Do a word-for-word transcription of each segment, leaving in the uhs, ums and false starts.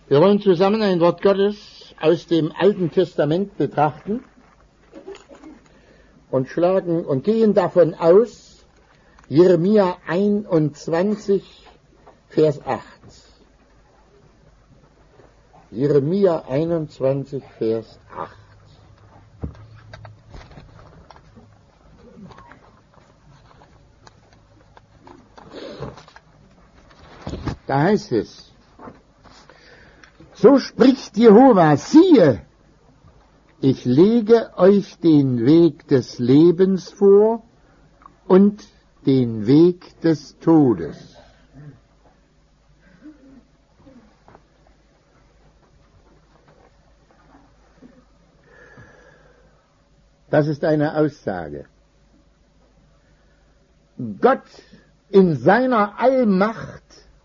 Wir wollen zusammen ein Wort Gottes aus dem Alten Testament betrachten und schlagen und gehen davon aus, Jeremia einundzwanzig, Vers acht. Jeremia einundzwanzig, Vers acht. Da heißt es: So spricht Jehova, siehe, ich lege euch den Weg des Lebens vor und den Weg des Todes. Das ist eine Aussage. Gott in seiner Allmacht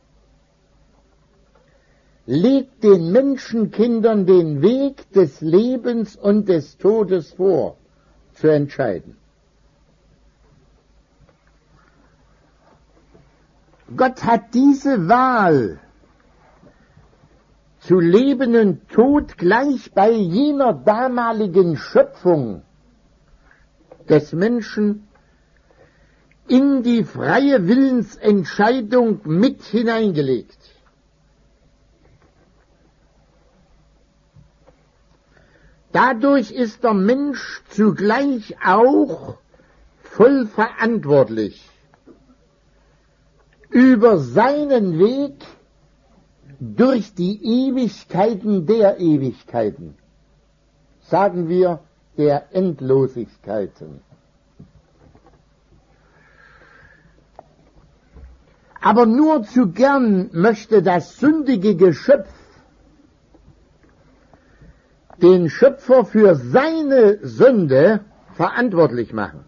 legt den Menschenkindern den Weg des Lebens und des Todes vor, zu entscheiden. Gott hat diese Wahl zu Leben und Tod gleich bei jener damaligen Schöpfung des Menschen in die freie Willensentscheidung mit hineingelegt. Dadurch ist der Mensch zugleich auch voll verantwortlich über seinen Weg durch die Ewigkeiten der Ewigkeiten, sagen wir der Endlosigkeiten. Aber nur zu gern möchte das sündige Geschöpf den Schöpfer für seine Sünde verantwortlich machen.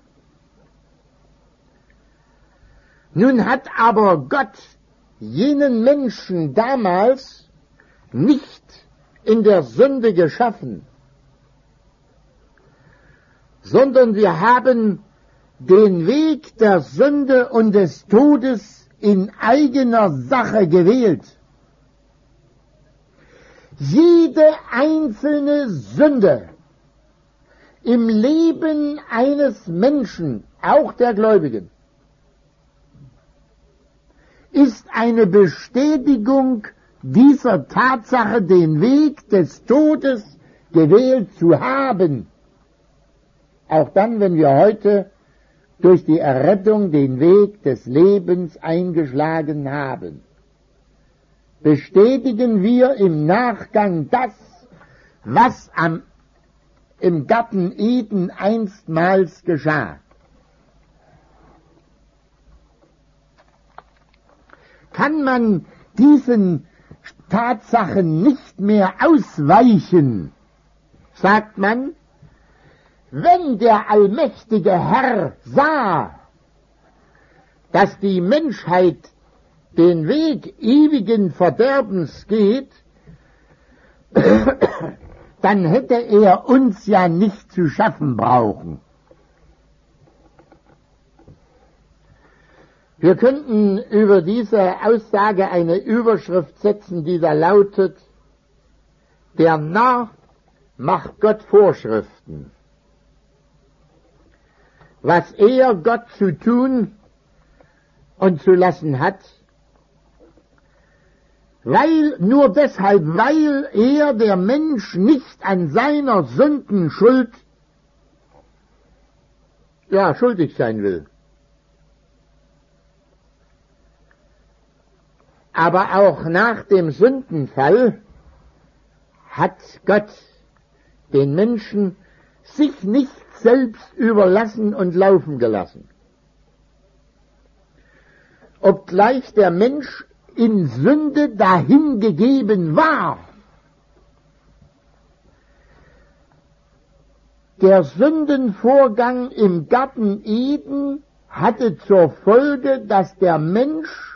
Nun hat aber Gott jenen Menschen damals nicht in der Sünde geschaffen, sondern wir haben den Weg der Sünde und des Todes in eigener Sache gewählt. Jede einzelne Sünde im Leben eines Menschen, auch der Gläubigen, ist eine Bestätigung dieser Tatsache, den Weg des Todes gewählt zu haben. Auch dann, wenn wir heute durch die Errettung den Weg des Lebens eingeschlagen haben, bestätigen wir im Nachgang das, was am, im Garten Eden einstmals geschah. Kann man diesen Tatsachen nicht mehr ausweichen, sagt man, wenn der allmächtige Herr sah, dass die Menschheit den Weg ewigen Verderbens geht, dann hätte er uns ja nicht zu schaffen brauchen. Wir könnten über diese Aussage eine Überschrift setzen, die da lautet: Der Narr macht Gott Vorschriften. Was er Gott zu tun und zu lassen hat, weil, nur deshalb, weil er, der Mensch, nicht an seiner Sündenschuld, ja, schuldig sein will. Aber auch nach dem Sündenfall hat Gott den Menschen sich nicht selbst überlassen und laufen gelassen. Obgleich der Mensch in Sünde dahingegeben war. Der Sündenvorgang im Garten Eden hatte zur Folge, dass der Mensch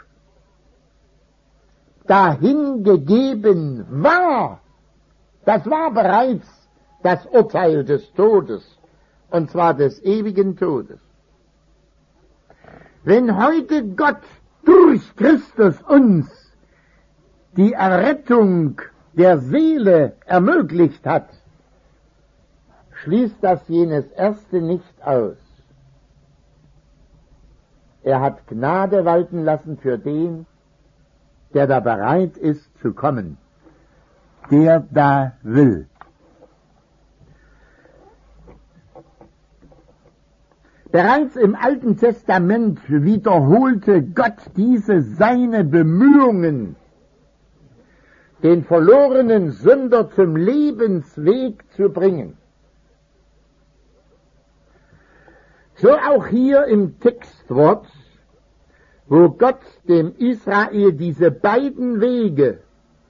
dahingegeben war. Das war bereits das Urteil des Todes, und zwar des ewigen Todes. Wenn heute Gott durch Christus uns die Errettung der Seele ermöglicht hat, schließt das jenes erste nicht aus. Er hat Gnade walten lassen für den, der da bereit ist zu kommen, der da will. Bereits im Alten Testament wiederholte Gott diese seine Bemühungen, den verlorenen Sünder zum Lebensweg zu bringen. So auch hier im Textwort, wo Gott dem Israel diese beiden Wege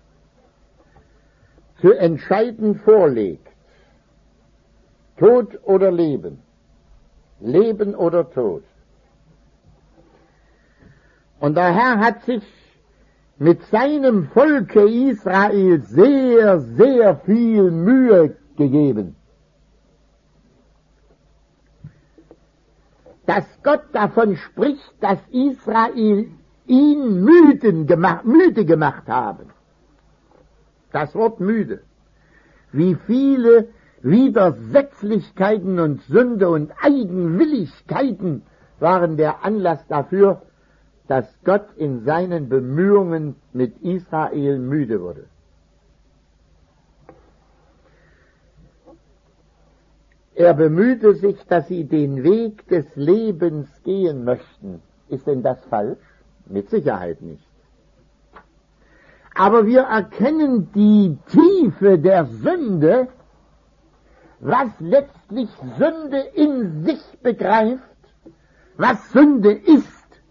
zu entscheiden vorlegt. Tod oder Leben. Leben oder Tod. Und der Herr hat sich mit seinem Volke Israel sehr, sehr viel Mühe gegeben. Dass Gott davon spricht, dass Israel ihn müden gemacht, müde gemacht haben. Das Wort müde. Wie viele Widersetzlichkeiten und Sünde und Eigenwilligkeiten waren der Anlass dafür, dass Gott in seinen Bemühungen mit Israel müde wurde. Er bemühte sich, dass sie den Weg des Lebens gehen möchten. Ist denn das falsch? Mit Sicherheit nicht. Aber wir erkennen die Tiefe der Sünde, was letztlich Sünde in sich begreift, was Sünde ist.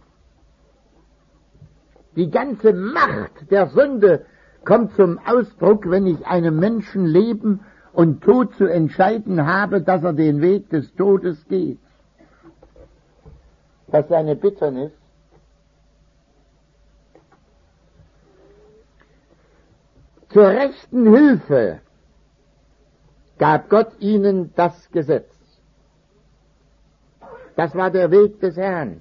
Die ganze Macht der Sünde kommt zum Ausdruck, wenn ich einem Menschen Leben und Tod zu entscheiden habe, dass er den Weg des Todes geht. Das ist eine Bitternis. Zur rechten Hilfe gab Gott ihnen das Gesetz. Das war der Weg des Herrn.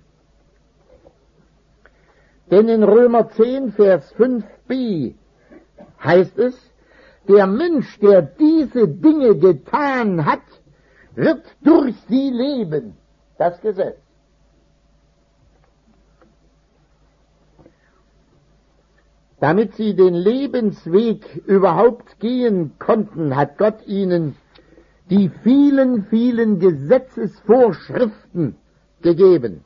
Denn in Römer zehn, Vers fünf b heißt es, der Mensch, der diese Dinge getan hat, wird durch sie leben. Das Gesetz. Damit sie den Lebensweg überhaupt gehen konnten, hat Gott ihnen die vielen, vielen Gesetzesvorschriften gegeben.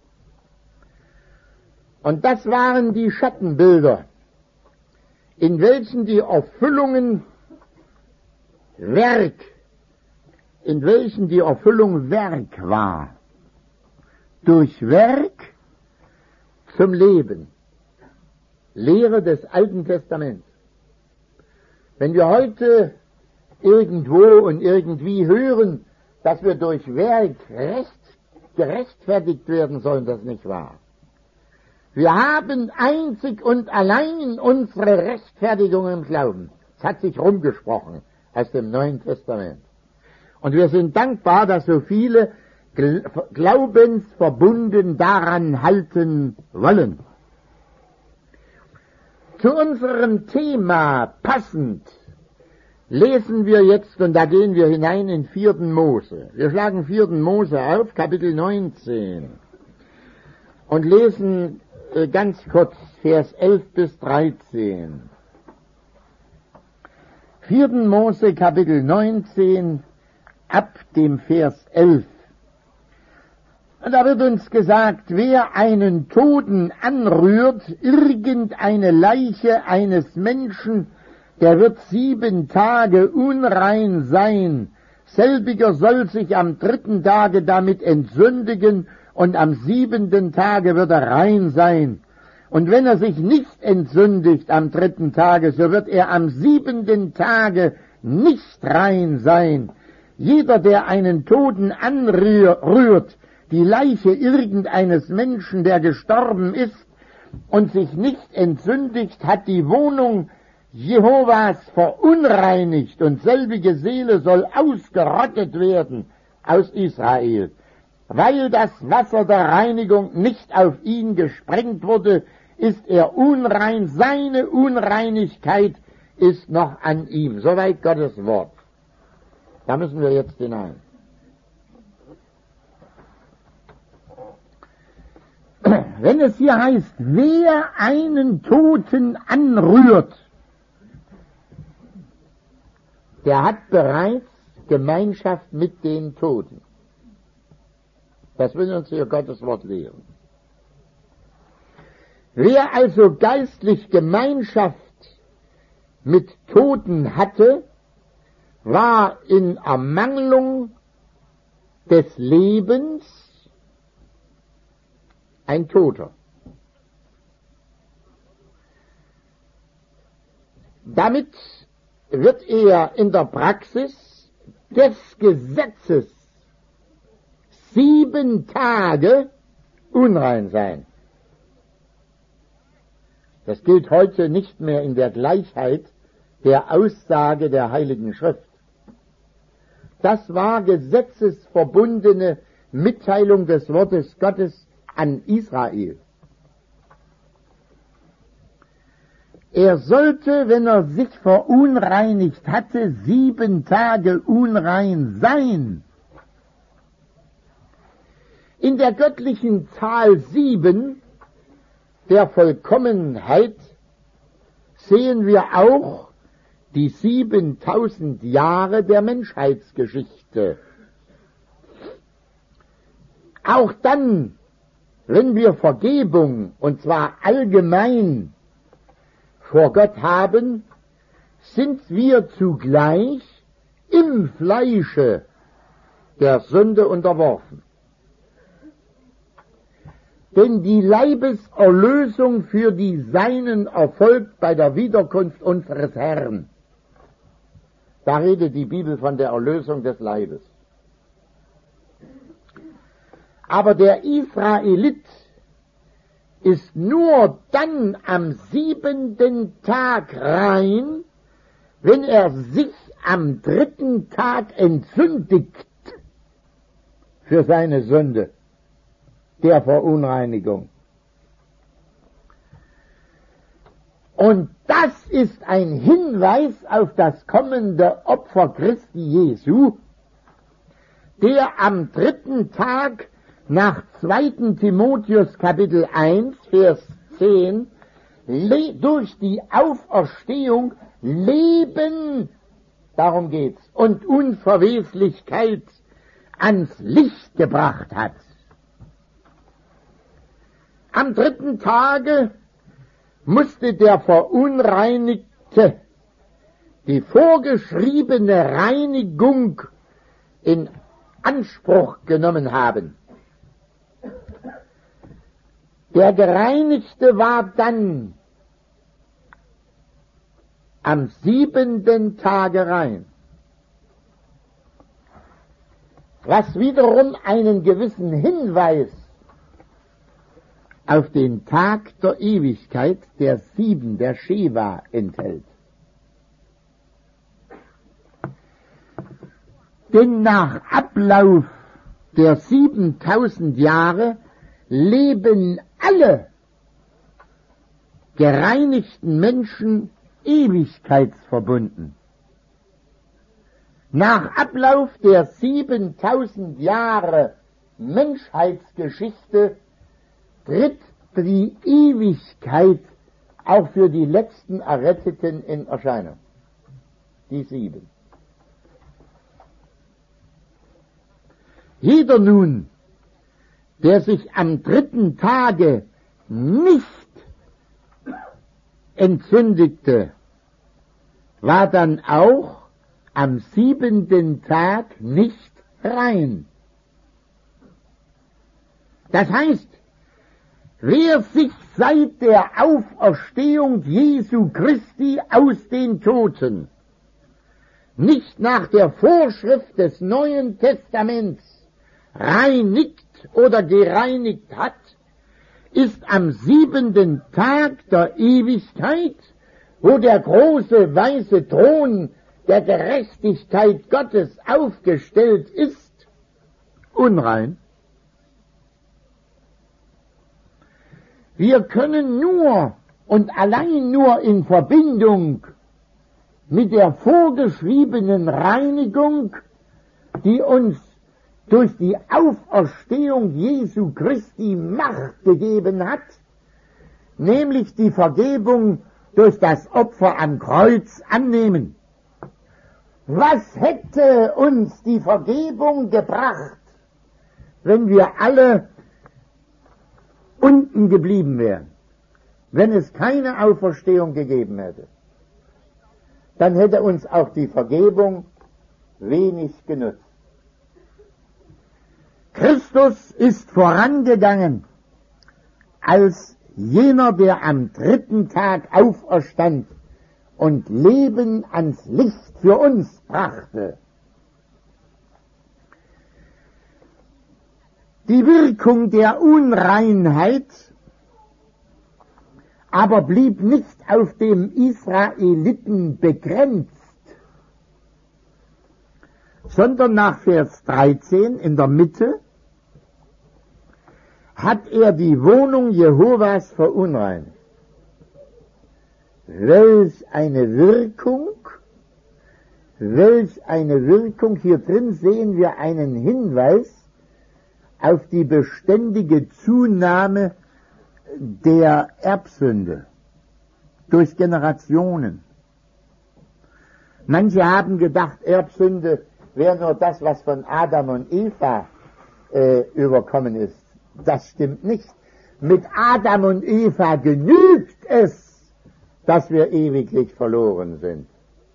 Und das waren die Schattenbilder, in welchen die Erfüllungen Werk, in welchen die Erfüllung Werk war. Durch Werk zum Leben. Lehre des Alten Testaments. Wenn wir heute irgendwo und irgendwie hören, dass wir durch Werk recht, gerechtfertigt werden sollen, das nicht wahr. Wir haben einzig und allein unsere Rechtfertigung im Glauben. Es hat sich rumgesprochen aus dem Neuen Testament. Und wir sind dankbar, dass so viele glaubensverbunden daran halten wollen. Zu unserem Thema passend lesen wir jetzt, und da gehen wir hinein in vierten Mose. Wir schlagen vierten Mose auf, Kapitel neunzehn, und lesen äh, ganz kurz Vers elf bis dreizehn. vierten Mose, Kapitel neunzehn, ab dem Vers elf. Und da wird uns gesagt, wer einen Toten anrührt, irgendeine Leiche eines Menschen, der wird sieben Tage unrein sein. Selbiger soll sich am dritten Tage damit entsündigen und am siebenten Tage wird er rein sein. Und wenn er sich nicht entsündigt am dritten Tage, so wird er am siebenten Tage nicht rein sein. Jeder, der einen Toten anrührt, die Leiche irgendeines Menschen, der gestorben ist und sich nicht entsündigt, hat die Wohnung Jehovas verunreinigt, und selbige Seele soll ausgerottet werden aus Israel, weil das Wasser der Reinigung nicht auf ihn gesprengt wurde, ist er unrein, seine Unreinigkeit ist noch an ihm. Soweit Gottes Wort. Da müssen wir jetzt hinein. Wenn es hier heißt, wer einen Toten anrührt, der hat bereits Gemeinschaft mit den Toten. Das will uns hier Gottes Wort lehren. Wer also geistlich Gemeinschaft mit Toten hatte, war in Ermangelung des Lebens ein Toter. Damit wird er in der Praxis des Gesetzes sieben Tage unrein sein. Das gilt heute nicht mehr in der Gleichheit der Aussage der Heiligen Schrift. Das war gesetzesverbundene Mitteilung des Wortes Gottes an Israel. Er sollte, wenn er sich verunreinigt hatte, sieben Tage unrein sein. In der göttlichen Zahl sieben, der Vollkommenheit, sehen wir auch die siebentausend Jahre der Menschheitsgeschichte. Auch dann, wenn wir Vergebung, und zwar allgemein, vor Gott haben, sind wir zugleich im Fleische der Sünde unterworfen. Denn die Leibeserlösung für die Seinen erfolgt bei der Wiederkunft unseres Herrn. Da redet die Bibel von der Erlösung des Leibes. Aber der Israelit ist nur dann am siebenten Tag rein, wenn er sich am dritten Tag entsündigt für seine Sünde der Verunreinigung. Und das ist ein Hinweis auf das kommende Opfer Christi Jesu, der am dritten Tag nach zweiten Timotheus Kapitel eins, Vers zehn, durch die Auferstehung Leben, darum geht's, und Unverweslichkeit ans Licht gebracht hat. Am dritten Tage musste der Verunreinigte die vorgeschriebene Reinigung in Anspruch genommen haben. Der Gereinigte war dann am siebenten Tage rein, was wiederum einen gewissen Hinweis auf den Tag der Ewigkeit, der sieben, der Sheva, enthält. Denn nach Ablauf der siebentausend Jahre leben alle gereinigten Menschen ewigkeitsverbunden. Nach Ablauf der siebentausend Jahre Menschheitsgeschichte tritt die Ewigkeit auch für die letzten Erretteten in Erscheinung. Die sieben. Jeder nun, der sich am dritten Tage nicht entzündigte, war dann auch am siebenten Tag nicht rein. Das heißt, wer sich seit der Auferstehung Jesu Christi aus den Toten nicht nach der Vorschrift des Neuen Testaments reinigt oder gereinigt hat, ist am siebenten Tag der Ewigkeit, wo der große weiße Thron der Gerechtigkeit Gottes aufgestellt ist, unrein. Wir können nur und allein nur in Verbindung mit der vorgeschriebenen Reinigung, die uns durch die Auferstehung Jesu Christi Macht gegeben hat, nämlich die Vergebung durch das Opfer am Kreuz annehmen. Was hätte uns die Vergebung gebracht, wenn wir alle unten geblieben wären, wenn es keine Auferstehung gegeben hätte? Dann hätte uns auch die Vergebung wenig genutzt. Christus ist vorangegangen als jener, der am dritten Tag auferstand und Leben ans Licht für uns brachte. Die Wirkung der Unreinheit aber blieb nicht auf dem Israeliten begrenzt, sondern nach Vers dreizehn in der Mitte hat er die Wohnung Jehovas verunreinigt. Welch eine Wirkung, welch eine Wirkung. Hier drin sehen wir einen Hinweis auf die beständige Zunahme der Erbsünde durch Generationen. Manche haben gedacht, Erbsünde wäre nur das, was von Adam und Eva äh, überkommen ist. Das stimmt nicht. Mit Adam und Eva genügt es, dass wir ewiglich verloren sind.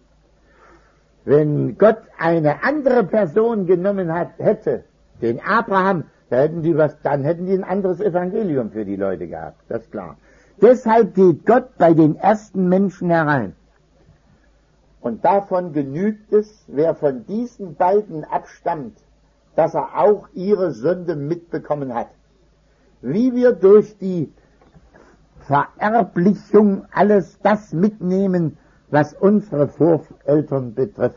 Wenn Gott eine andere Person genommen hat, hätte, den Abraham, da hätten die was, dann hätten die ein anderes Evangelium für die Leute gehabt, das ist klar. Deshalb geht Gott bei den ersten Menschen herein. Und davon genügt es, wer von diesen beiden abstammt, dass er auch ihre Sünde mitbekommen hat. Wie wir durch die Vererblichung alles das mitnehmen, was unsere Voreltern betrifft.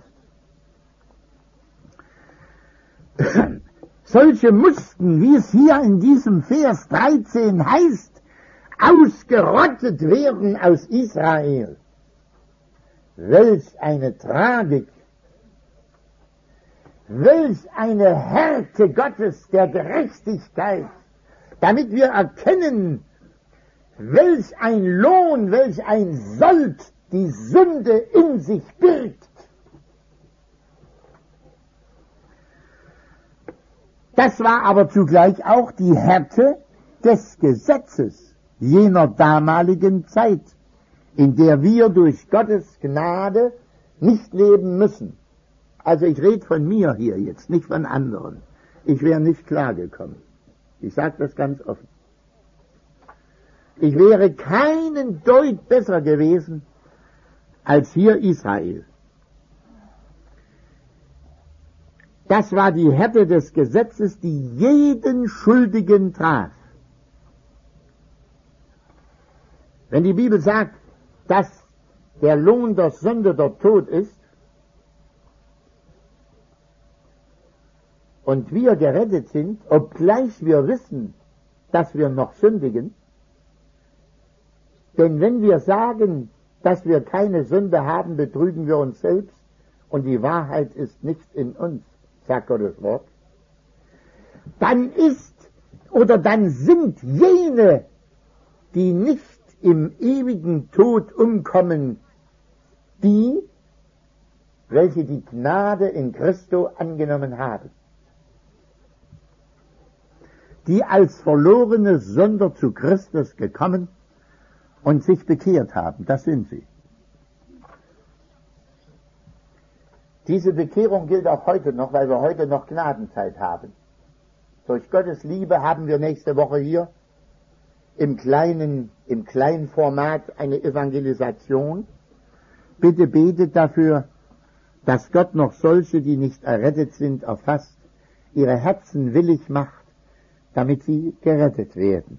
Solche mussten, wie es hier in diesem Vers dreizehn heißt, ausgerottet werden aus Israel. Welch eine Tragik, welch eine Härte Gottes der Gerechtigkeit, damit wir erkennen, welch ein Lohn, welch ein Sold die Sünde in sich birgt. Das war aber zugleich auch die Härte des Gesetzes jener damaligen Zeit, in der wir durch Gottes Gnade nicht leben müssen. Also ich rede von mir hier jetzt, nicht von anderen. Ich wäre nicht klargekommen. Ich sage das ganz offen. Ich wäre keinen Deut besser gewesen als hier Israel. Das war die Härte des Gesetzes, die jeden Schuldigen traf. Wenn die Bibel sagt, dass der Lohn der Sünde der Tod ist und wir gerettet sind, obgleich wir wissen, dass wir noch sündigen, denn wenn wir sagen, dass wir keine Sünde haben, betrügen wir uns selbst und die Wahrheit ist nicht in uns, sagt Gottes Wort, dann ist oder dann sind jene, die nicht im ewigen Tod umkommen, die, welche die Gnade in Christo angenommen haben, die als verlorene Sünder zu Christus gekommen und sich bekehrt haben, das sind sie. Diese Bekehrung gilt auch heute noch, weil wir heute noch Gnadenzeit haben. Durch Gottes Liebe haben wir nächste Woche hier im kleinen, im kleinen Format eine Evangelisation. Bitte betet dafür, dass Gott noch solche, die nicht errettet sind, erfasst, ihre Herzen willig macht, damit sie gerettet werden.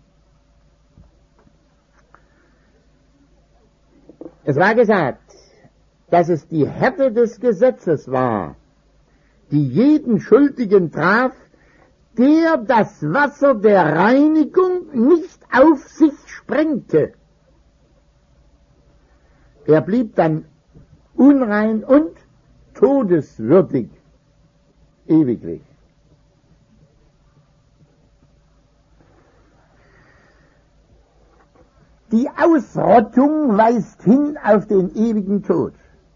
Es war gesagt, dass es die Härte des Gesetzes war, die jeden Schuldigen traf, der das Wasser der Reinigung nicht auf sich sprengte. Er blieb dann unrein und todeswürdig ewiglich. Die Ausrottung weist hin auf den ewigen Tod.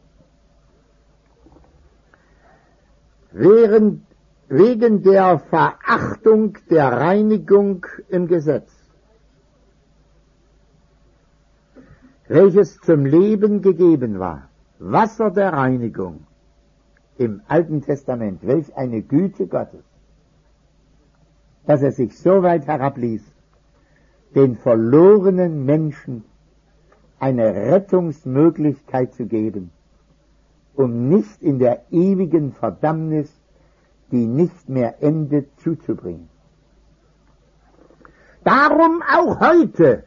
Während, wegen der Verachtung der Reinigung im Gesetz, welches zum Leben gegeben war. Wasser der Reinigung im Alten Testament. Welch eine Güte Gottes, dass er sich so weit herabließ, den verlorenen Menschen eine Rettungsmöglichkeit zu geben, um nicht in der ewigen Verdammnis, die nicht mehr endet, zuzubringen. Darum auch heute,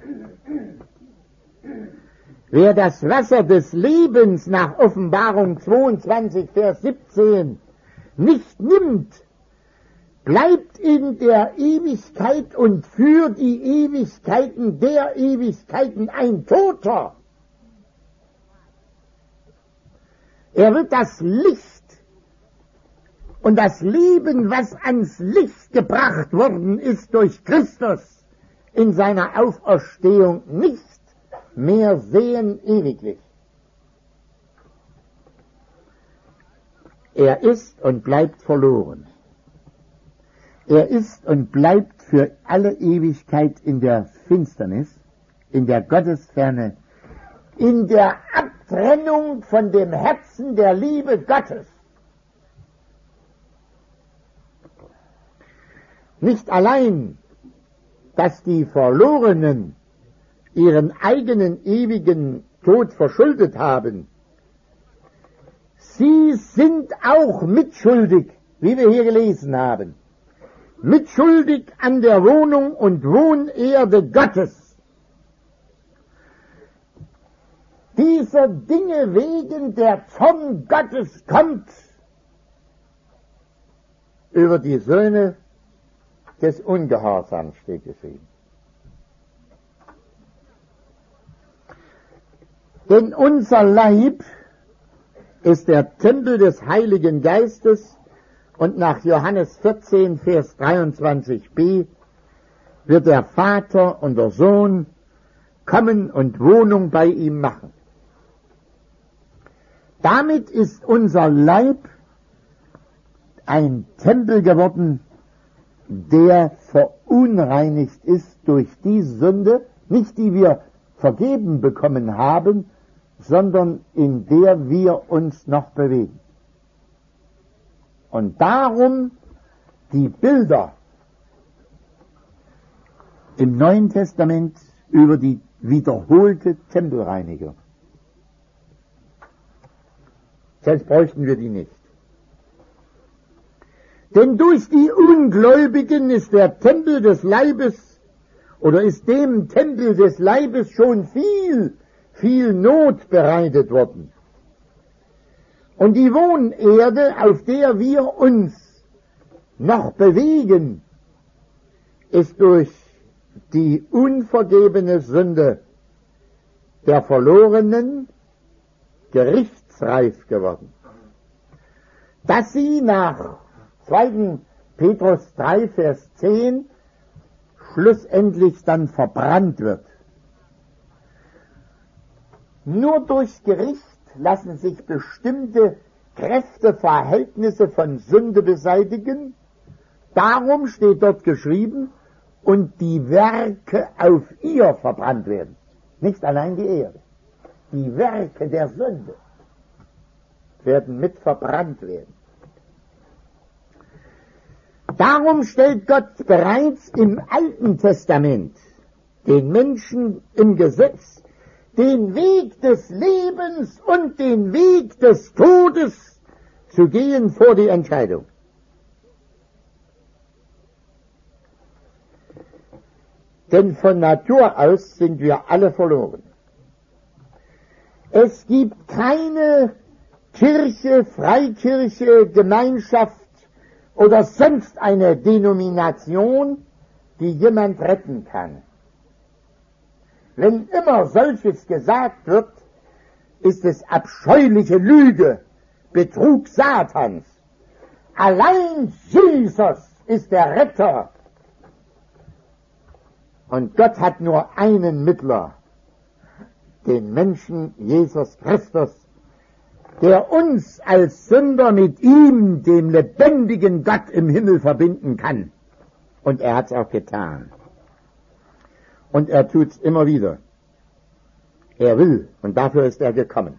wer das Wasser des Lebens nach Offenbarung zweiundzwanzig, Vers siebzehn nicht nimmt, bleibt in der Ewigkeit und für die Ewigkeiten der Ewigkeiten ein Toter. Er wird das Licht und das Leben, was ans Licht gebracht worden ist durch Christus in seiner Auferstehung, nicht mehr sehen ewiglich. Er ist und bleibt verloren. Er ist und bleibt für alle Ewigkeit in der Finsternis, in der Gottesferne, in der Abtrennung von dem Herzen der Liebe Gottes. Nicht allein, dass die Verlorenen ihren eigenen ewigen Tod verschuldet haben, sie sind auch mitschuldig, wie wir hier gelesen haben, mitschuldig an der Wohnung und Wohnerde Gottes. Dieser Dinge wegen der Zorn Gottes kommt über die Söhne des Ungehorsams, steht geschrieben. Denn unser Leib ist der Tempel des Heiligen Geistes und nach Johannes vierzehn, Vers dreiundzwanzig b wird der Vater und der Sohn kommen und Wohnung bei ihm machen. Damit ist unser Leib ein Tempel geworden, der verunreinigt ist durch die Sünde, nicht die wir vergeben bekommen haben, sondern in der wir uns noch bewegen. Und darum die Bilder im Neuen Testament über die wiederholte Tempelreinigung. Sonst bräuchten wir die nicht. Denn durch die Ungläubigen ist der Tempel des Leibes oder ist dem Tempel des Leibes schon viel, viel Not bereitet worden. Und die Wohnerde, auf der wir uns noch bewegen, ist durch die unvergebene Sünde der Verlorenen gerichtsreif geworden, dass sie nach zweiten Petrus drei, Vers zehn schlussendlich dann verbrannt wird. Nur durch Gericht lassen sich bestimmte Kräfteverhältnisse von Sünde beseitigen. Darum steht dort geschrieben, und die Werke auf ihr verbrannt werden. Nicht allein die Erde. Die Werke der Sünde werden mit verbrannt werden. Darum stellt Gott bereits im Alten Testament den Menschen im Gesetz den Weg des Lebens und den Weg des Todes zu gehen vor die Entscheidung. Denn von Natur aus sind wir alle verloren. Es gibt keine Kirche, Freikirche, Gemeinschaft oder sonst eine Denomination, die jemand retten kann. Wenn immer solches gesagt wird, ist es abscheuliche Lüge, Betrug Satans. Allein Jesus ist der Retter. Und Gott hat nur einen Mittler, den Menschen Jesus Christus, der uns als Sünder mit ihm, dem lebendigen Gott im Himmel, verbinden kann. Und er hat es auch getan. Und er tut es immer wieder. Er will, und dafür ist er gekommen.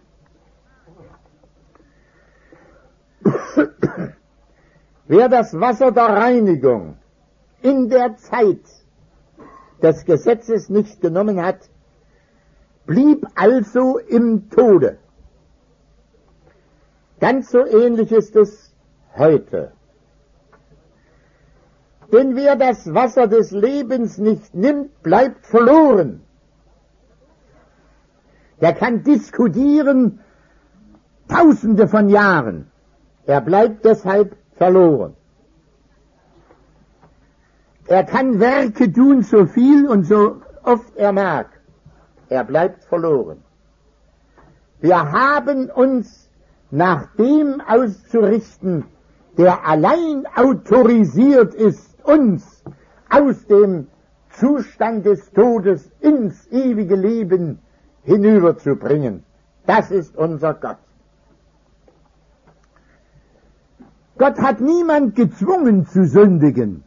Wer das Wasser der Reinigung in der Zeit des Gesetzes nicht genommen hat, blieb also im Tode. Ganz so ähnlich ist es heute. Denn wer das Wasser des Lebens nicht nimmt, bleibt verloren. Der kann diskutieren tausende von Jahren. Er bleibt deshalb verloren. Er kann Werke tun, so viel und so oft er mag. Er bleibt verloren. Wir haben uns nach dem auszurichten, der allein autorisiert ist, uns aus dem Zustand des Todes ins ewige Leben hinüberzubringen. Das ist unser Gott. Gott hat niemand gezwungen zu sündigen.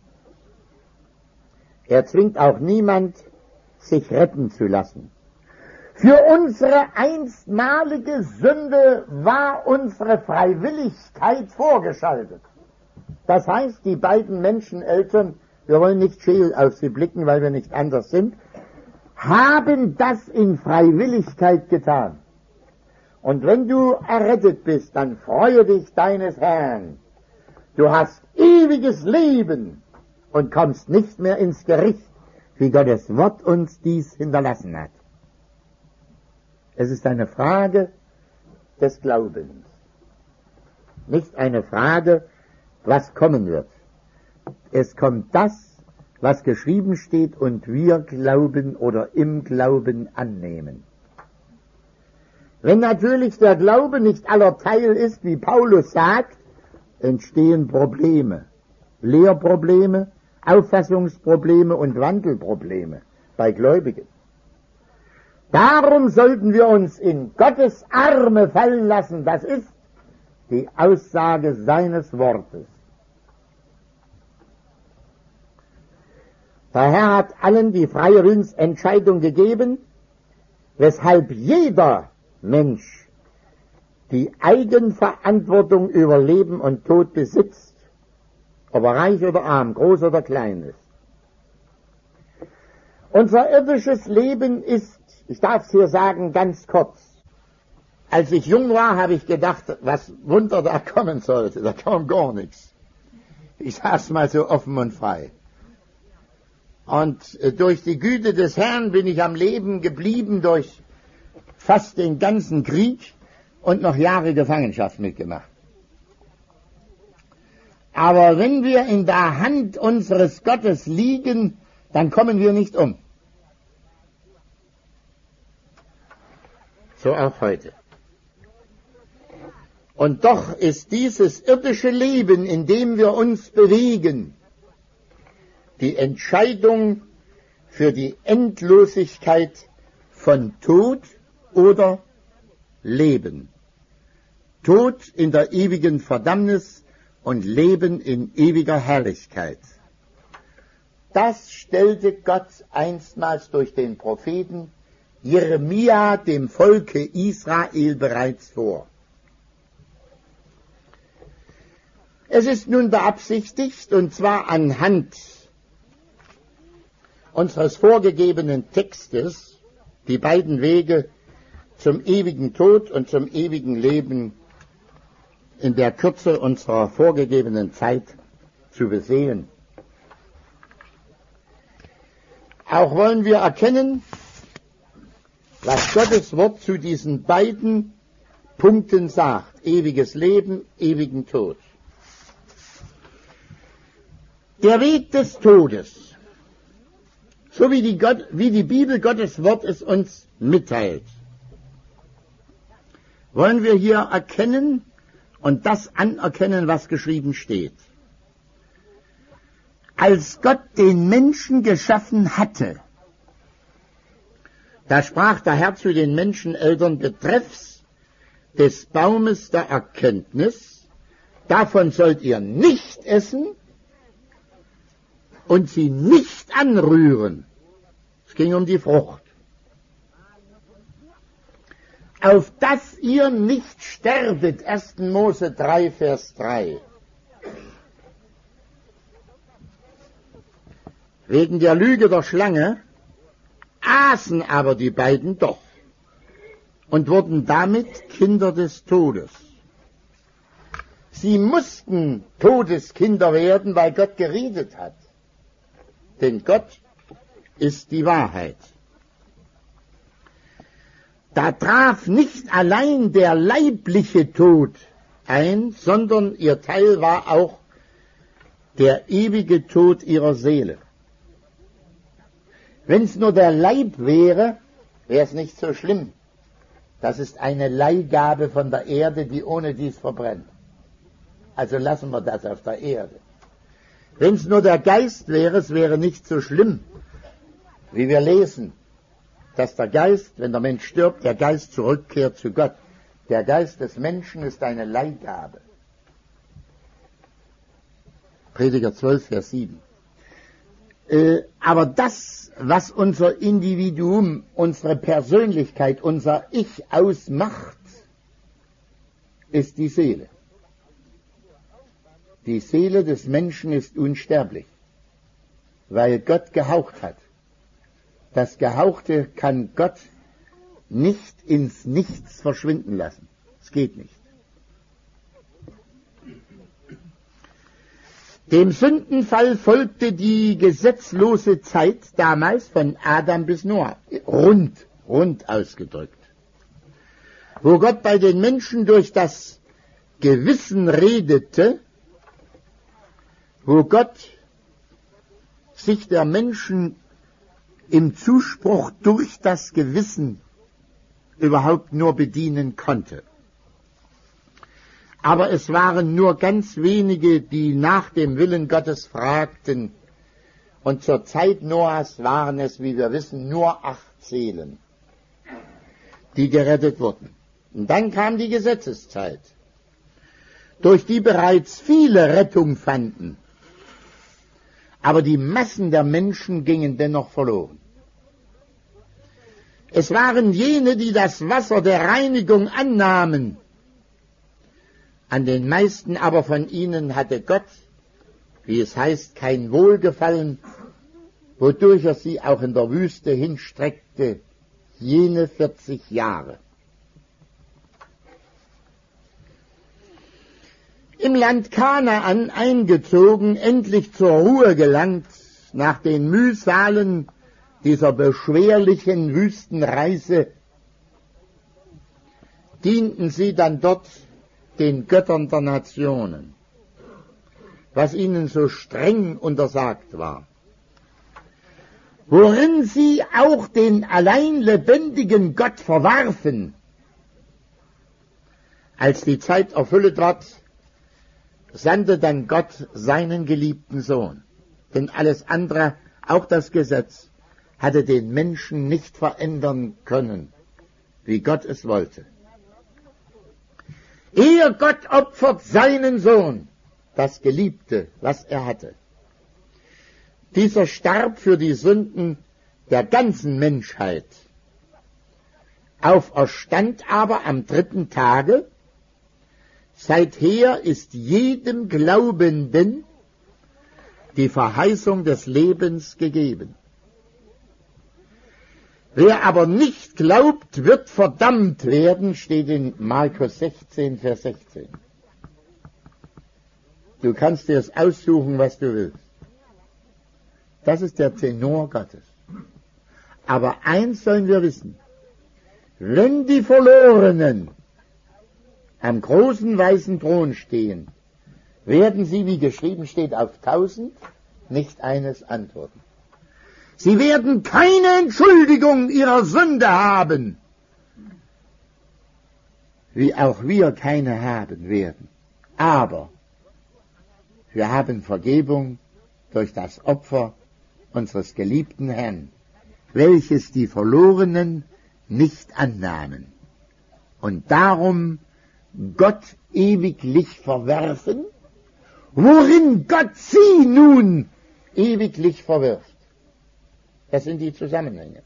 Er zwingt auch niemand, sich retten zu lassen. Für unsere einstmalige Sünde war unsere Freiwilligkeit vorgeschaltet. Das heißt, die beiden Menscheneltern, wir wollen nicht scheel auf sie blicken, weil wir nicht anders sind, haben das in Freiwilligkeit getan. Und wenn du errettet bist, dann freue dich deines Herrn. Du hast ewiges Leben und kommst nicht mehr ins Gericht, wie Gottes Wort uns dies hinterlassen hat. Es ist eine Frage des Glaubens, nicht eine Frage, was kommen wird. Es kommt das, was geschrieben steht und wir glauben oder im Glauben annehmen. Wenn natürlich der Glaube nicht aller Teil ist, wie Paulus sagt, entstehen Probleme, Lehrprobleme, Auffassungsprobleme und Wandelprobleme bei Gläubigen. Darum sollten wir uns in Gottes Arme fallen lassen, das ist die Aussage seines Wortes. Der Herr hat allen die freie Willensentscheidung gegeben, weshalb jeder Mensch die Eigenverantwortung über Leben und Tod besitzt, ob er reich oder arm, groß oder klein ist. Unser irdisches Leben ist, ich darf es hier sagen, ganz kurz. Als ich jung war, habe ich gedacht, was Wunder da kommen sollte. Da kam gar nichts. Ich sag's mal so offen und frei. Und durch die Güte des Herrn bin ich am Leben geblieben, durch fast den ganzen Krieg und noch Jahre Gefangenschaft mitgemacht. Aber wenn wir in der Hand unseres Gottes liegen, dann kommen wir nicht um. So auch heute. Und doch ist dieses irdische Leben, in dem wir uns bewegen, die Entscheidung für die Endlosigkeit von Tod oder Leben. Tod in der ewigen Verdammnis und Leben in ewiger Herrlichkeit. Das stellte Gott einstmals durch den Propheten Jeremia dem Volke Israel bereits vor. Es ist nun beabsichtigt, und zwar anhand unseres vorgegebenen Textes, die beiden Wege zum ewigen Tod und zum ewigen Leben in der Kürze unserer vorgegebenen Zeit zu besehen. Auch wollen wir erkennen, was Gottes Wort zu diesen beiden Punkten sagt: ewiges Leben, ewigen Tod. Der Weg des Todes, so wie die, Gott, wie die Bibel Gottes Wort es uns mitteilt, wollen wir hier erkennen und das anerkennen, was geschrieben steht. Als Gott den Menschen geschaffen hatte, da sprach der Herr zu den Menscheneltern betreffs des Baumes der Erkenntnis, davon sollt ihr nicht essen und sie nicht anrühren. Es ging um die Frucht. Auf dass ihr nicht sterbet, erster Mose drei, Vers drei. Wegen der Lüge der Schlange aßen aber die beiden doch und wurden damit Kinder des Todes. Sie mussten Todeskinder werden, weil Gott geredet hat. Denn Gott ist die Wahrheit. Da traf nicht allein der leibliche Tod ein, sondern ihr Teil war auch der ewige Tod ihrer Seele. Wenn es nur der Leib wäre, wäre es nicht so schlimm. Das ist eine Leihgabe von der Erde, die ohne dies verbrennt. Also lassen wir das auf der Erde. Wenn es nur der Geist wäre, es wäre nicht so schlimm, wie wir lesen, dass der Geist, wenn der Mensch stirbt, der Geist zurückkehrt zu Gott. Der Geist des Menschen ist eine Leihgabe. Prediger zwölf, Vers sieben. Äh, aber das, was unser Individuum, unsere Persönlichkeit, unser Ich ausmacht, ist die Seele. Die Seele des Menschen ist unsterblich, weil Gott gehaucht hat. Das Gehauchte kann Gott nicht ins Nichts verschwinden lassen. Es geht nicht. Dem Sündenfall folgte die gesetzlose Zeit damals von Adam bis Noah, rund, rund ausgedrückt, wo Gott bei den Menschen durch das Gewissen redete, wo Gott sich der Menschen im Zuspruch durch das Gewissen überhaupt nur bedienen konnte. Aber es waren nur ganz wenige, die nach dem Willen Gottes fragten. Und zur Zeit Noahs waren es, wie wir wissen, nur acht Seelen, die gerettet wurden. Und dann kam die Gesetzeszeit, durch die bereits viele Rettung fanden. Aber die Massen der Menschen gingen dennoch verloren. Es waren jene, die das Wasser der Reinigung annahmen. An den meisten aber von ihnen hatte Gott, wie es heißt, kein Wohlgefallen, wodurch er sie auch in der Wüste hinstreckte, jene vierzig Jahre. Im Land Kanaan eingezogen, endlich zur Ruhe gelangt, nach den Mühsalen dieser beschwerlichen Wüstenreise, dienten sie dann dort den Göttern der Nationen, was ihnen so streng untersagt war, worin sie auch den allein lebendigen Gott verwarfen. Als die Zeit erfüllet ward, sandte dann Gott seinen geliebten Sohn. Denn alles andere, auch das Gesetz, hatte den Menschen nicht verändern können, wie Gott es wollte. Er, Gott, opfert seinen Sohn, das Geliebte, was er hatte. Dieser starb für die Sünden der ganzen Menschheit, auferstand aber am dritten Tage. Seither ist jedem Glaubenden die Verheißung des Lebens gegeben. Wer aber nicht glaubt, wird verdammt werden, steht in Markus sechzehn, Vers sechzehn. Du kannst dir es aussuchen, was du willst. Das ist der Tenor Gottes. Aber eins sollen wir wissen: Wenn die Verlorenen am großen weißen Thron stehen, werden sie, wie geschrieben steht, auf tausend nicht eines antworten. Sie werden keine Entschuldigung ihrer Sünde haben. wie auch wir keine haben werden. Aber wir haben Vergebung durch das Opfer unseres geliebten Herrn, welches die Verlorenen nicht annahmen und darum Gott ewiglich verwerfen, worin Gott sie nun ewiglich verwirft. Das sind die Zusammenhänge.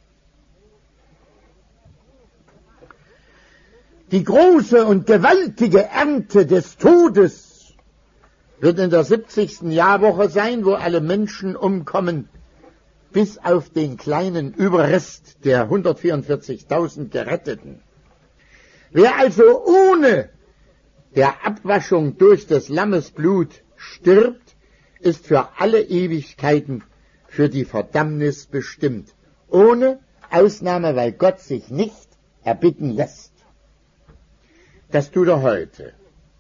Die große und gewaltige Ernte des Todes wird in der siebzigsten Jahrwoche sein, wo alle Menschen umkommen, bis auf den kleinen Überrest der hundertvierundvierzigtausend Geretteten. Wer also ohne der Abwaschung durch des Lammes Blut stirbt, ist für alle Ewigkeiten für die Verdammnis bestimmt, ohne Ausnahme, weil Gott sich nicht erbitten lässt. Das tut er heute.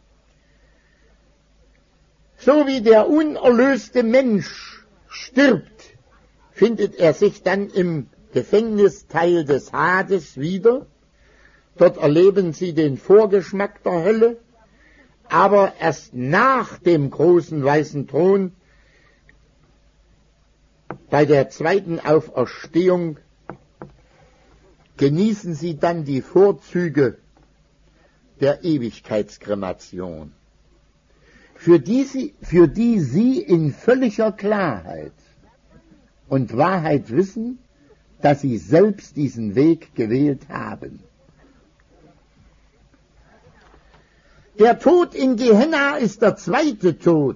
So wie der unerlöste Mensch stirbt, findet er sich dann im Gefängnisteil des Hades wieder. Dort erleben sie den Vorgeschmack der Hölle, aber erst nach dem großen weißen Thron, bei der zweiten Auferstehung, genießen sie dann die Vorzüge der Ewigkeitskremation, für die sie, für die sie in völliger Klarheit und Wahrheit wissen, dass sie selbst diesen Weg gewählt haben. Der Tod in Gehenna ist der zweite Tod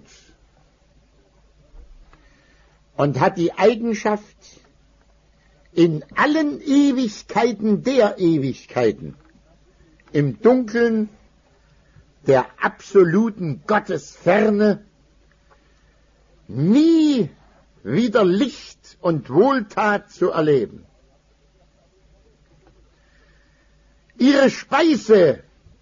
und hat die Eigenschaft, in allen Ewigkeiten der Ewigkeiten, im Dunkeln der absoluten Gottesferne, nie wieder Licht und Wohltat zu erleben. Ihre Speise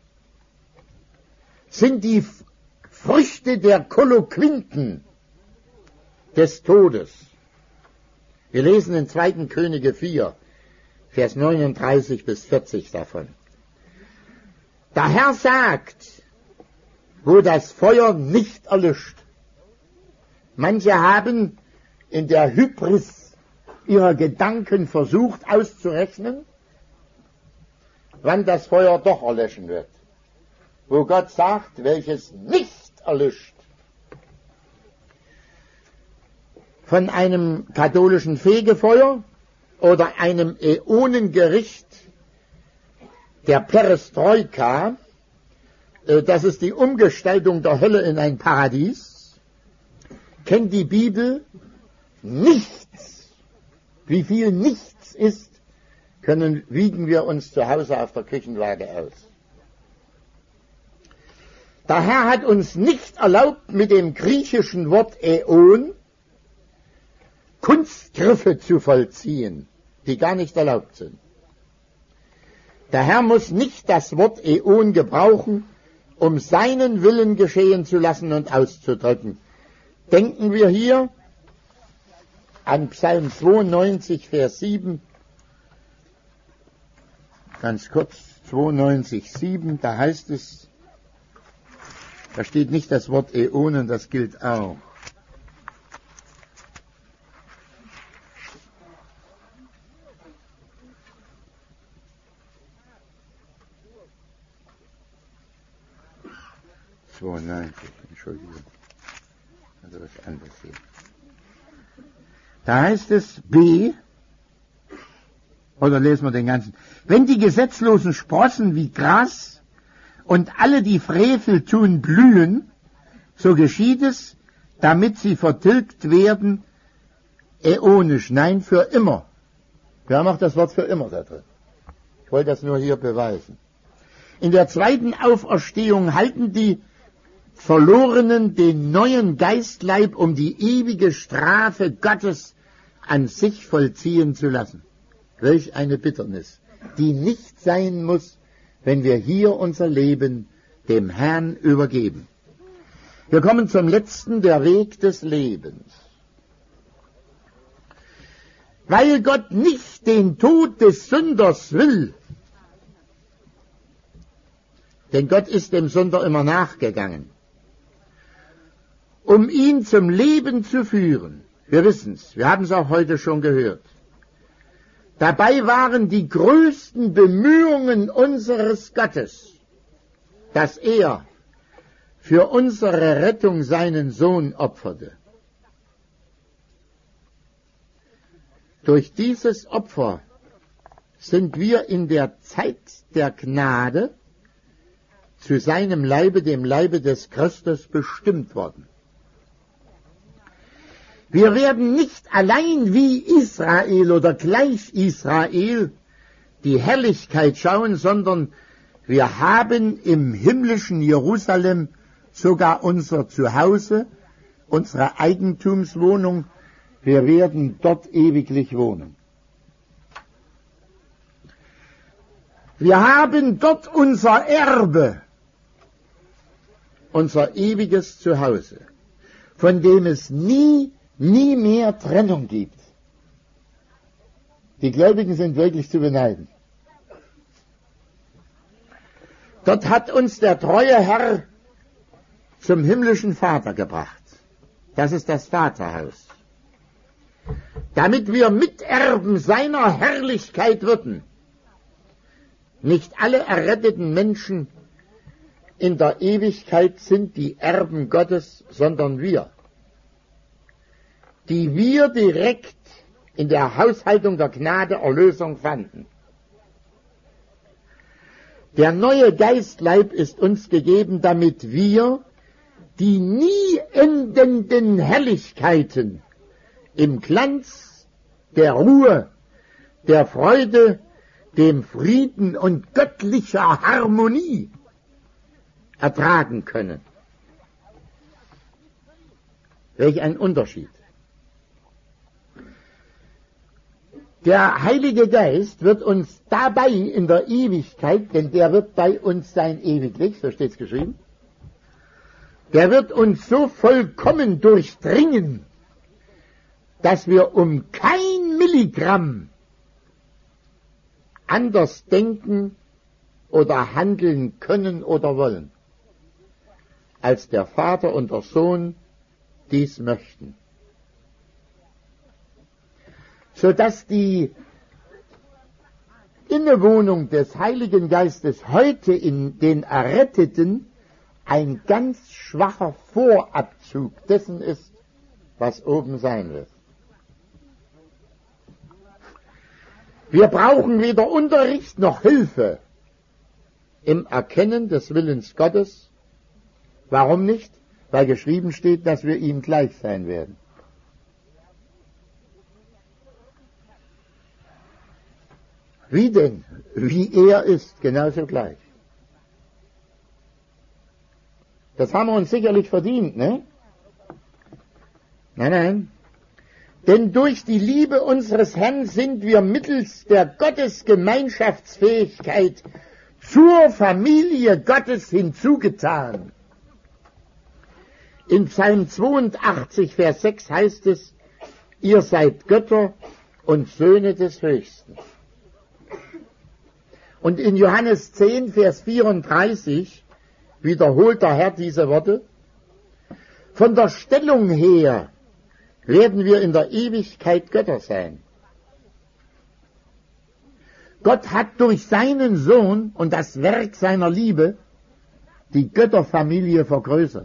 sind die Früchte der Kolloquinten des Todes. Wir lesen in zweiten Könige vier, Vers neununddreißig bis vierzig davon. Der Herr sagt, wo das Feuer nicht erlischt. Manche haben in der Hybris ihrer Gedanken versucht auszurechnen, wann das Feuer doch erlöschen wird. Wo Gott sagt, welches nicht erlischt. Von einem katholischen Fegefeuer oder einem Äonengericht der Perestroika, das ist die Umgestaltung der Hölle in ein Paradies, kennt die Bibel nichts. Wie viel nichts ist, können, wiegen wir uns zu Hause auf der Küchenwaage aus. Der Herr hat uns nicht erlaubt, mit dem griechischen Wort Äon Kunstgriffe zu vollziehen, die gar nicht erlaubt sind. Der Herr muss nicht das Wort Äon gebrauchen, um seinen Willen geschehen zu lassen und auszudrücken. Denken wir hier an Psalm zweiundneunzig, Vers sieben. Ganz kurz, zweiundneunzig, sieben, da heißt es, da steht nicht das Wort Äonen, das gilt auch. zweiundneunzig, Entschuldigung. Also was anderes hier. Da heißt es B, oder lesen wir den ganzen. Wenn die gesetzlosen Sprossen wie Gras und alle, die Frevel tun, blühen, so geschieht es, damit sie vertilgt werden, äonisch, nein, für immer. Wir haben auch das Wort für immer da drin. Ich wollte das nur hier beweisen. In der zweiten Auferstehung halten die Verlorenen den neuen Geistleib, um die ewige Strafe Gottes an sich vollziehen zu lassen. Welch eine Bitternis, die nicht sein muss, wenn wir hier unser Leben dem Herrn übergeben. Wir kommen zum letzten, der Weg des Lebens. Weil Gott nicht den Tod des Sünders will, Denn Gott ist dem Sünder immer nachgegangen, um ihn zum Leben zu führen. Wir wissen's, wir haben es auch heute schon gehört. Dabei waren die größten Bemühungen unseres Gottes, dass er für unsere Rettung seinen Sohn opferte. Durch dieses Opfer sind wir in der Zeit der Gnade zu seinem Leibe, dem Leibe des Christus, bestimmt worden. Wir werden nicht allein wie Israel oder gleich Israel die Herrlichkeit schauen, sondern wir haben im himmlischen Jerusalem sogar unser Zuhause, unsere Eigentumswohnung. Wir werden dort ewiglich wohnen. Wir haben dort unser Erbe, unser ewiges Zuhause, von dem es nie nie mehr Trennung gibt. Die Gläubigen sind wirklich zu beneiden. Dort hat uns der treue Herr zum himmlischen Vater gebracht. Das ist das Vaterhaus. Damit wir Miterben seiner Herrlichkeit würden. Nicht alle erretteten Menschen in der Ewigkeit sind die Erben Gottes, sondern wir, die wir direkt in der Haushaltung der Gnade Erlösung fanden. Der neue Geistleib ist uns gegeben, damit wir die nie endenden Herrlichkeiten im Glanz der Ruhe, der Freude, dem Frieden und göttlicher Harmonie ertragen können. Welch ein Unterschied. Der Heilige Geist wird uns dabei in der Ewigkeit, denn der wird bei uns sein ewiglich, so steht es geschrieben, der wird uns so vollkommen durchdringen, dass wir um kein Milligramm anders denken oder handeln können oder wollen, als der Vater und der Sohn dies möchten. Sodass die Innewohnung des Heiligen Geistes heute in den Erretteten ein ganz schwacher Vorabzug dessen ist, was oben sein wird. Wir brauchen weder Unterricht noch Hilfe im Erkennen des Willens Gottes. Warum nicht? Weil geschrieben steht, dass wir ihm gleich sein werden. Wie denn? Wie er ist, genauso gleich. Das haben wir uns sicherlich verdient, ne? Nein, nein. Denn durch die Liebe unseres Herrn sind wir mittels der Gottesgemeinschaftsfähigkeit zur Familie Gottes hinzugetan. In Psalm zweiundachtzig, Vers sechs heißt es, ihr seid Götter und Söhne des Höchsten. Und in Johannes zehn, Vers vierunddreißig wiederholt der Herr diese Worte. Von der Stellung her werden wir in der Ewigkeit Götter sein. Gott hat durch seinen Sohn und das Werk seiner Liebe die Götterfamilie vergrößert.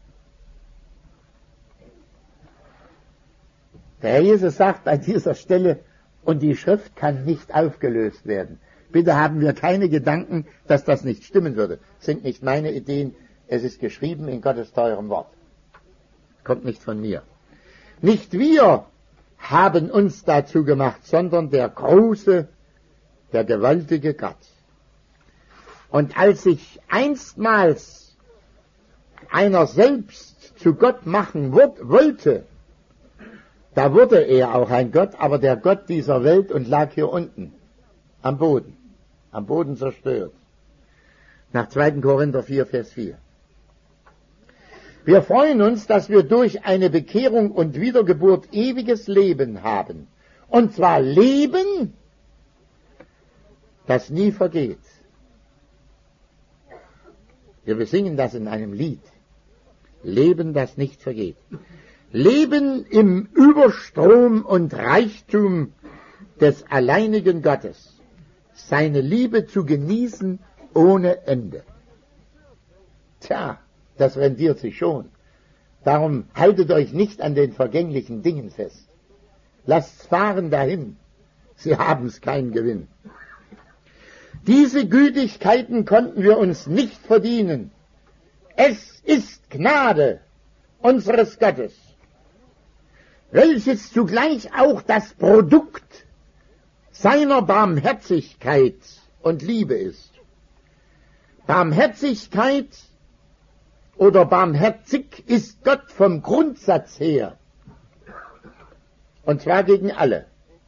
Der Herr Jesus sagt an dieser Stelle, und die Schrift kann nicht aufgelöst werden. Bitte haben wir keine Gedanken, dass das nicht stimmen würde. Das sind nicht meine Ideen, es ist geschrieben in Gottes teurem Wort. Kommt nicht von mir. Nicht wir haben uns dazu gemacht, sondern der große, der gewaltige Gott. Und als sich einstmals einer selbst zu Gott machen wollte, da wurde er auch ein Gott, aber der Gott dieser Welt und lag hier unten, am Boden, am Boden zerstört. Nach zweiten Korinther vier, Vers vier. Wir freuen uns, dass wir durch eine Bekehrung und Wiedergeburt ewiges Leben haben. Und zwar Leben, das nie vergeht. Wir besingen das in einem Lied. Leben, das nicht vergeht. Leben im Überstrom und Reichtum des alleinigen Gottes. Seine Liebe zu genießen ohne Ende. Tja, das rendiert sich schon. Darum haltet euch nicht an den vergänglichen Dingen fest. Lasst's fahren dahin. Sie haben's keinen Gewinn. Diese Gütigkeiten konnten wir uns nicht verdienen. Es ist Gnade unseres Gottes, welches zugleich auch das Produkt seiner Barmherzigkeit und Liebe ist. Barmherzigkeit oder barmherzig ist Gott vom Grundsatz her, und zwar gegen alle.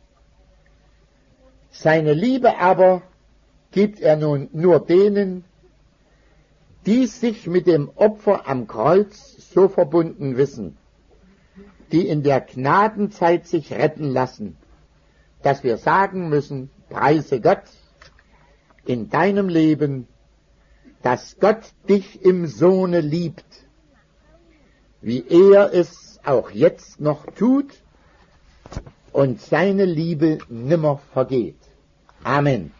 Seine Liebe aber gibt er nun nur denen, die sich mit dem Opfer am Kreuz so verbunden wissen, die in der Gnadenzeit sich retten lassen, dass wir sagen müssen, preise Gott in deinem Leben, dass Gott dich im Sohne liebt, wie er es auch jetzt noch tut und seine Liebe nimmer vergeht. Amen.